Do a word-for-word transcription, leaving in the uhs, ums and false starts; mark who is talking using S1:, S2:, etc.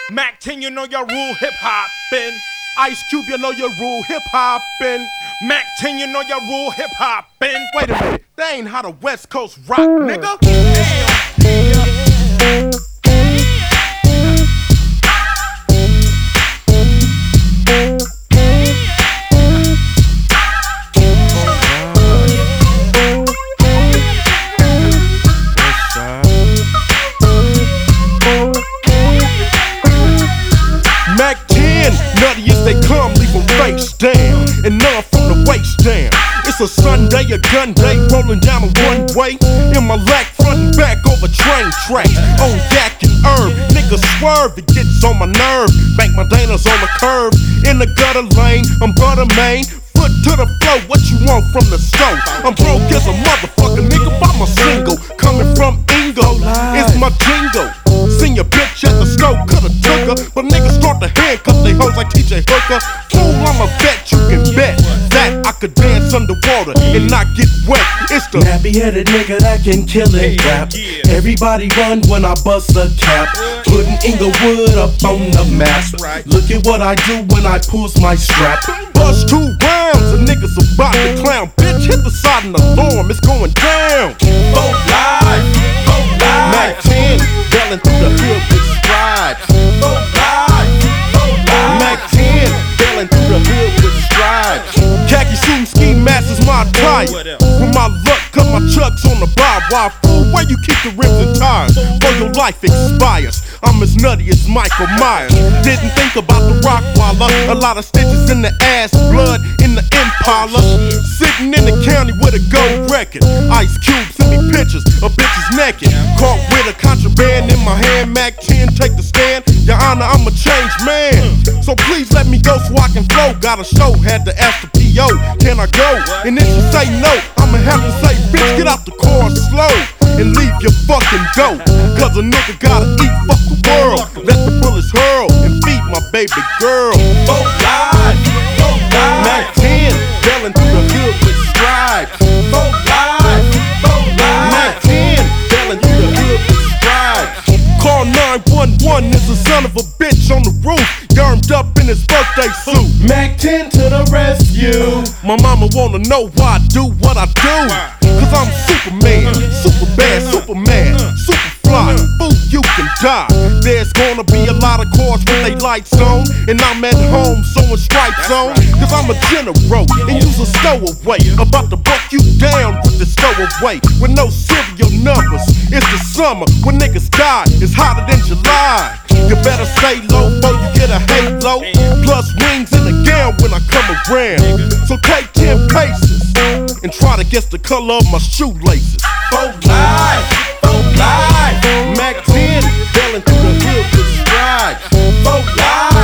S1: Mac ten, you know your rule hip hoppin'. Ice Cube, you know your rule hip hoppin'. Mac ten, you know your rule hip hoppin'. Wait a minute, that ain't how the West Coast rock, nigga. Mac ten, nutty as they come, leave them face down, and none from the waist down. It's a Sunday, a gun day, rolling down a one way. In my lack, front and back over train tracks. On yak and herb, niggas swerve, it gets on my nerve. Bank my Danas on the curb, in the gutter lane, I'm butter main. Foot to the floor, what you want from the stove? I'm broke as a motherfucker, nigga, by my single. Coming from Ingo, it's my jingle. Seen your bitch at the stove, coulda took her, but niggas start to handcuff they hoes like T J Hooker. Fool, I'm a vet, you can bet that I could dance underwater and not get wet. It's the
S2: nappy-headed nigga that can kill it rap. Everybody run when I bust a cap. Putting Inglewood up on the map. Look at what I do when I pulls my strap.
S1: Bust two rounds, the niggas about to clown. Bitch, hit the side and alarm, it's going down.
S2: Vote live, vote live.
S1: Mac ten, yelling through the hood with strides.
S2: Vote live, vote live.
S1: Mac ten, yelling through the hood with strides. Khaki suit and ski mask is my attire. With my luck, cut my chucks on the bar. Why, fool, where you keep the rims and tires? Or your life expires. I'm as nutty as Michael Myers. Didn't think about the Rottweiler. A lot of stitches in the ass, blood in the Impala. Sitting in the county with a gold record. Ice Cube sent me pictures of bitches naked. Caught with a contraband in my hand. Mac ten, take the stand. Your Honor, I'm a changed man. So please let me go so I can flow. Got a show, had to ask the P O, can I go? And if you say no, I'ma have to say, bitch, get out the car slow and leave your fucking dope. Cause a nigga gotta eat, fuck the world. Let the bullets hurl and feed my baby girl.
S2: Vote live, vote live.
S1: Mac ten, yelling through the hood with strides.
S2: Vote live, vote live.
S1: Mac ten, yelling through the hood with strides. Call nine one one, there's a son of a bitch on the roof, yarmed up in his birthday suit.
S2: Mac ten to the rescue.
S1: My mama wanna know why I do what I do. Cause I'm Superman, super bad, Superman, super fly. Fool, you can die. There's gonna be a lot of cars with they lights on, and I'm at home sewing stripes on. Cause I'm a general and use a stowaway. About to buck you down with the stowaway. With no serial numbers. It's the summer when niggas die. It's hotter than July. You better stay low before you get a halo. Plus wings in the gown when I come around. So take ten paces and try to guess the color of my shoelaces.
S2: Vote live, vote live.
S1: Mac ten, yelling through the hood with strides.
S2: Vote live.